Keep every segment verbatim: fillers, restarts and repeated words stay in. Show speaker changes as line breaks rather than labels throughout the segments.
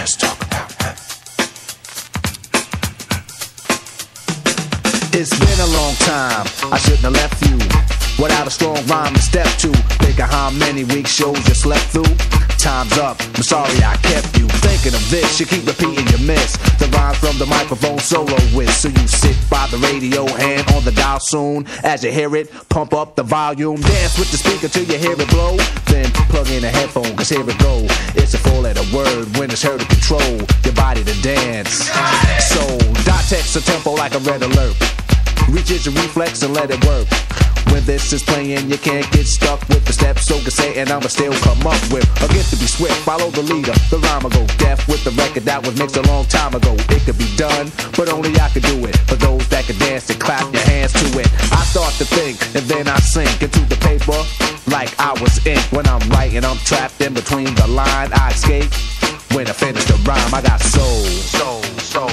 Let's talk about that. It's been a long time, I shouldn't have left you without a strong rhyme to step to. Think of how many week shows you slept through. Time's up, I'm sorry I kept you thinking of this. You keep repeating your miss the rhymes from the microphone solo with. So you sit by the radio, hand on the dial soon. As you hear it, pump up the volume. Dance with the speaker till you hear it blow. Then plug in a headphone, cause here it go. It's a four letter word when it's heard to control your body to dance. So dot text a tempo like a red alert. Reaches your reflex and let it work. When this is playing, you can't get stuck with the steps. So can say, and I'ma still come up with a gift to be swift. Follow the leader, the rhyme will go deaf with the record that was mixed a long time ago. It could be done, but only I could do it. For those that can dance and clap your hands to it. I start to think, and then I sink into the paper like I was ink. When I'm writing, I'm trapped in between the line. I escape when I finish the rhyme. I got soul, soul, soul.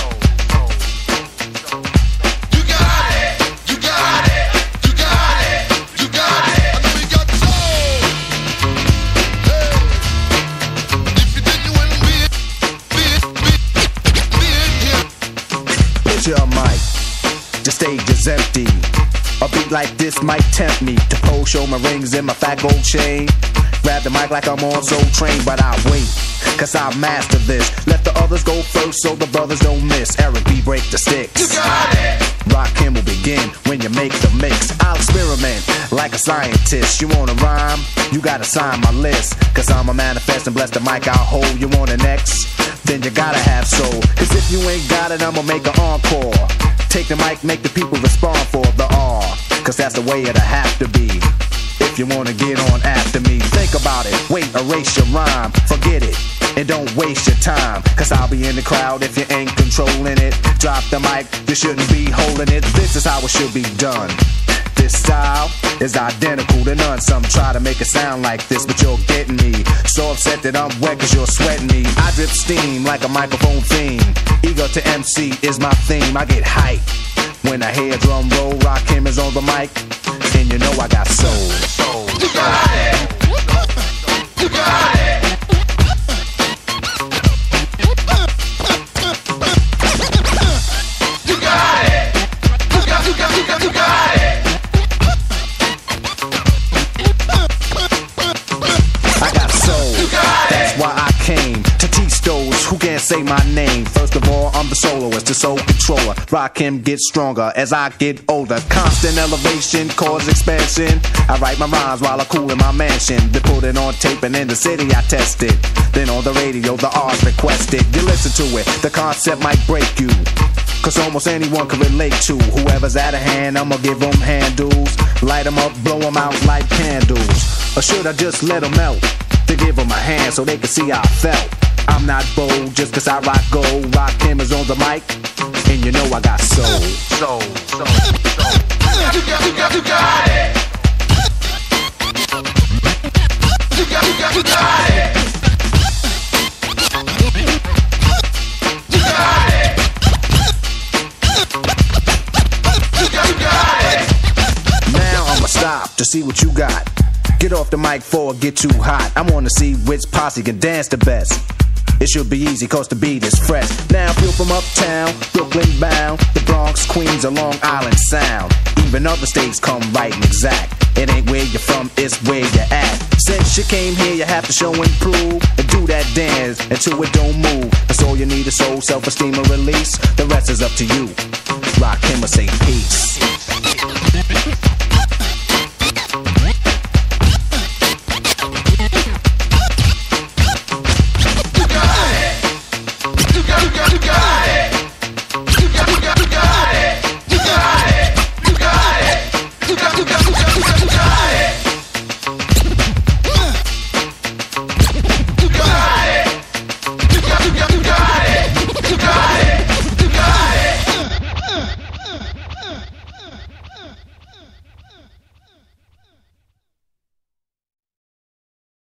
Your mic, the stage is empty. A beat like this might tempt me to pose, show my rings and my fat gold chain. Grab the mic like I'm on Soul Train, but I wait, cause I master this. Let the others go first so the brothers don't miss. Eric B, break the sticks. You got it. Rakim will begin when you make the mix. I'll experiment like a scientist. You wanna rhyme? You gotta sign my list. Cause I'm a manifest and bless the mic I'll hold. You want an X? Then you gotta have soul. Cause if you ain't got it, I'ma make an encore. Take the mic, make the people respond for the R. Cause that's the way it'll have to be. If you wanna get on after me, think about it. Wait, erase your rhyme, forget it. And don't waste your time, cause I'll be in the crowd if you ain't controlling it. Drop the mic, you shouldn't be holding it. This is how it should be done. This style is identical to none. Some try to make it sound like this, but you're getting me so upset that I'm wet cause you're sweating me. I drip steam like a microphone theme. Eager to M C is my theme. I get hype when I hear drum roll. Rakim is on the mic, and you know I got soul. Soul. You got it. You got it. You got it. You got, you got, you got, you got it. I got soul. That's why I came to teach those who can't say my name. First of all, I'm the soloist, the soul controller. Rakim gets stronger as I get older. Constant elevation, cause expansion. I write my rhymes while I cool in my mansion. They put it on tape and in the city I test it. Then on the radio, the R's requested. You listen to it, the concept might break you. Cause almost anyone can relate to whoever's out of hand. I'ma give them handles, light them up, blow them out like candles. Or should I just let them melt? To give them a hand so they can see how I felt. I'm not bold just cause I rock gold. Rakim is on the mic, and you know I got soul. Soul, soul, soul. You got, you got, you got it. You got, you got, you got it. You got it. You got, you got it. Now I'ma stop to see what you got. Get off the mic before it get too hot. I wanna see which posse can dance the best. It should be easy cause the beat is fresh. Now if you're from uptown, Brooklyn bound, the Bronx, Queens, or Long Island Sound. Even other states come right and exact. It ain't where you're from, it's where you're at. Since you came here, you have to show and prove. And do that dance until it don't move. That's all you need is soul, self-esteem, and release. The rest is up to you. Rakim will say peace.